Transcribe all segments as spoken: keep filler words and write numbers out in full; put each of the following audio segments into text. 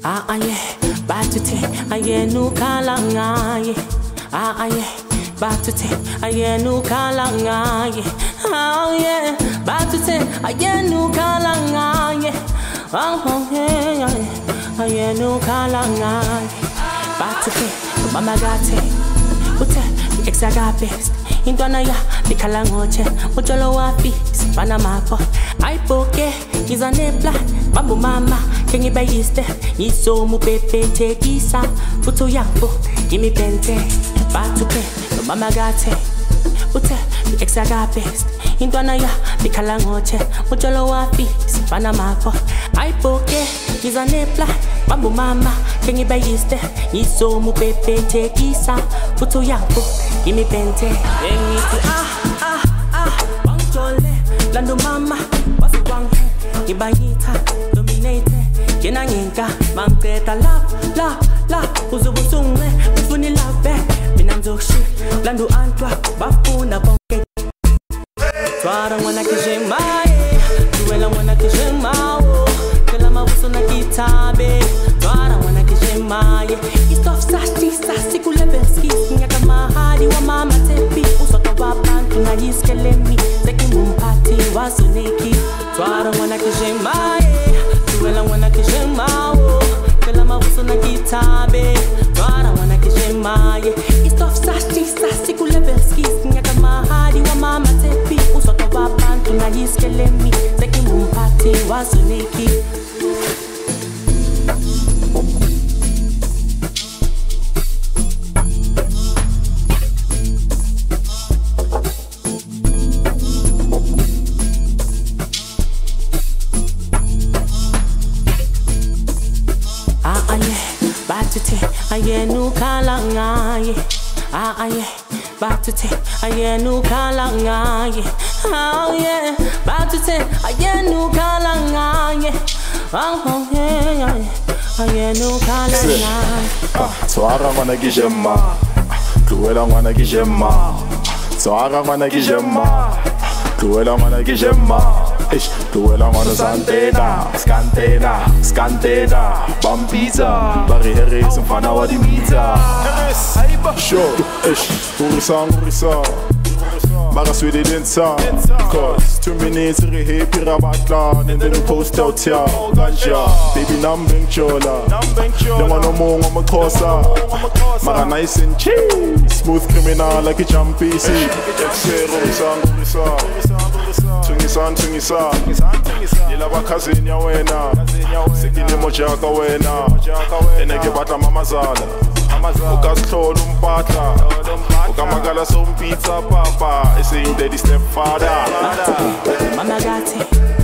Ah aye, batute aye nu kalanga ye. Ah aye, batute aye nu kalanga ye. Ah yeah, batute aye nu kalanga ye. Ah yeah, aye nu kalanga ye. Batute mama gate, ute exagapest. Indona ya dikalangoche, mujolo wapi Panama po. I poke izanepla bambu mama kengi bayiste yiso mu pepe tekisa futo yapo gimi pente batupe mama gate ute exagapest. Indona ya dikalangoche, mujolo wapi Panama po. I poke izanepla bambu mama kengi bayiste yiso mu pepe tekisa futo yapo gimi pente. Engiti ah ah ah bangtole lando mama wasi wang ibayita dominate kena nginka mangteta la la la uzubusungwe ufuni love minamzoshi lando antwa bafuna bonke twara mwana kijema duela mwana kijema kela mabuso na kitabe twara mwana kijema istof sasti sasti kulebeski ngaka mahadi wa mama tepi usoka wapantu na yiskelemi zeki mumpati wasoneki twara mwana kijema duela mwana kijema kela mabuso na kitabe twara mwana kijema istof sasti sasti kulebeski ngaka mahadi wa mama tepi usoka wapantu na yiskelemi zeki mumpati wasoneki. Aye nu kalanga ye. Ah aye, batute aye nu kalanga ye. Ah yeah, batute aye nu kalanga ye. Ah yeah, aye nu kalanga. Ah, twara mwana kijema, duela mwana kijema. Twara mwana kijema, duela mwana kijema. Ish, duela mwana santena, scantena, scantena, bambita, bari heris mfana wa di mita. Show, ish, urisa, urisa, mara swede densa. Cause two minutes rehe pirabatla, and then post out here, ganja. Baby nam beng chola, don't want no more on my cosa. Mara nice and cheap, smooth criminal like a jumpy sea. Urisa, urisa. Tungisan, tungisan, yela bakazini ya wena sekile mojaka wena eneke bata mamazala ukasihlola umpatha ukamagala sompizza papa eseying daddy stepfather mama gate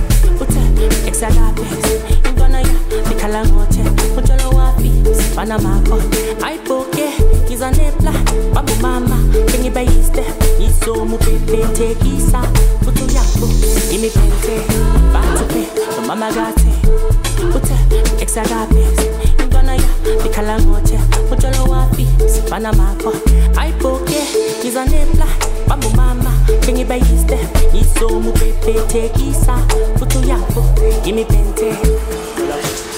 ute exagapes ingona ya dikalangoche mujolo wapi Panama po. I poke izanepla bambu mama kengi bayiste yiso mu pepe tekisa futo yapo imi pente batupe mama gate ute exagapes ingona ya dikalangoche mujolo wapi Panama po. I poke izanepla bambu mama kengi bayiste yiso mu pepe tekisa futo yapo imi pente.